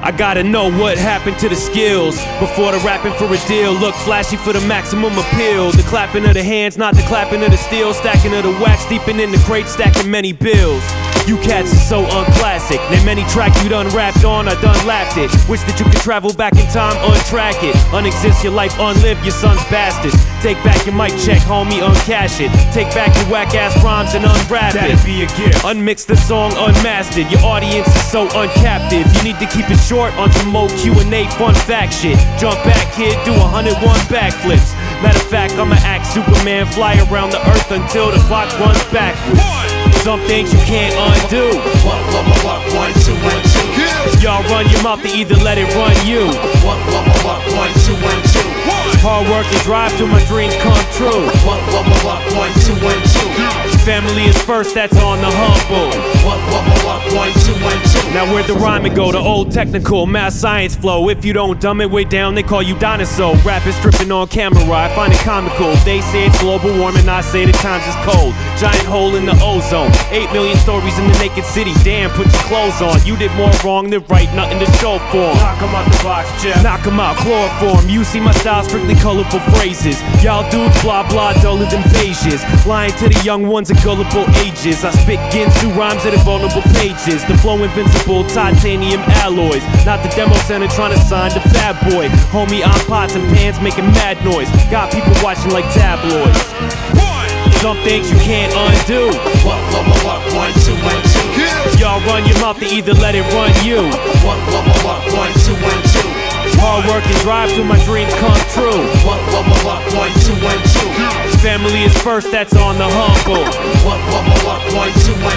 I gotta know what happened to the skills before the rapping for a deal. Look flashy for the maximum appeal. The clapping of the hands, not the clapping of the steel. Stacking of the wax, deeping in the crate, stacking many bills. You cats are so unclassic. Name any track you done rapped on, I done lapped it. Wish that you could travel back in time, untrack it. Unexist your life, unlive your son's bastards. Take back your mic check, homie, uncash it. Take back your whack ass rhymes and unwrap it. That'd be a gift. Unmix the song, unmastered. Your audience is so uncaptive. You need to keep it short on some more Q&A fun fact shit. Jump back, kid, do 101 backflips. Matter of fact, I'ma act Superman, fly around the earth until the clock runs backwards. Some things you can't undo. What, 1, 2, 1, 2. Y'all run your mouth to either let it run you. What, 1, 2, 1, 2. Hard work and drive till my dreams come true. What, 1, 2, 1, 2. Family is first, that's on the humble. What, 1, 2, 1, 2. Now where'd the rhyming go? The old technical math science flow. If you don't dumb it way down, they call you dinosaur. Rapping stripping on camera, I find it comical. They say it's global warming, I say the times is cold. Giant hole in the ozone. 8 million stories in the naked city. Damn, put your clothes on. You did more wrong than right, nothing to show for 'em. Knock 'em out the box, Jeff. Knock 'em out, chloroform. You see my style, strictly colorful phrases. Y'all dudes, blah blah, duller than beiges. Lying to the young ones at gullible ages. I spit Ginsu rhymes at vulnerable pages. The flow invincible, titanium alloys. Not the demo center trying to sign the bad boy. Homie, I'm pots and pans making mad noise. Got people watching like tabloids. Some things you can't undo. What, 1, 2, 1, 2. Y'all run your mouth to either let it run you. What, 1, 2, 1, 2. Hard work and drive till my dreams come true. What, 1, 2, 1, 2. Family is first, that's on the humble. What, 1, 2, 1,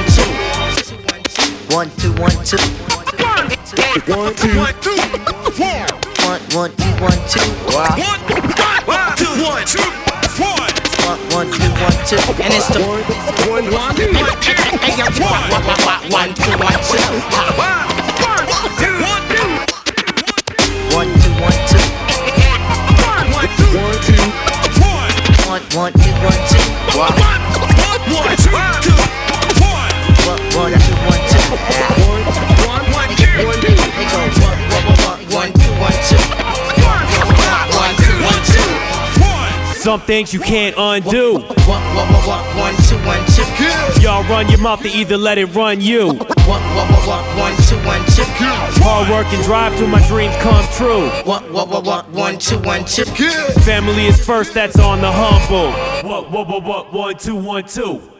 2. 1, 2, 1, 2. 1, 2, 1, 2. 1, 1, 2, 1, 2. Wow. 1, 2, 1, 2. 1, 2, 1, 2. And it's the 1, 2, 1, 2. 1, 2, 1, 2. 1, 2, 1, 2. 1, 1, 2, 1, 2. Wow. 1, 2, 1, 2. 1, 2, 1, 2. They go 1, 2, 1, 2. 1, 2, 1, 2. Some things you can't undo. 1, 2, 1, 2. Y'all run your mouth to either let it run you. 1, 2, 1, 2. Hard work and drive till my dreams come true. 1, 2, 1, 2. Family is first, that's on the humble. 1, 2, 1, 2.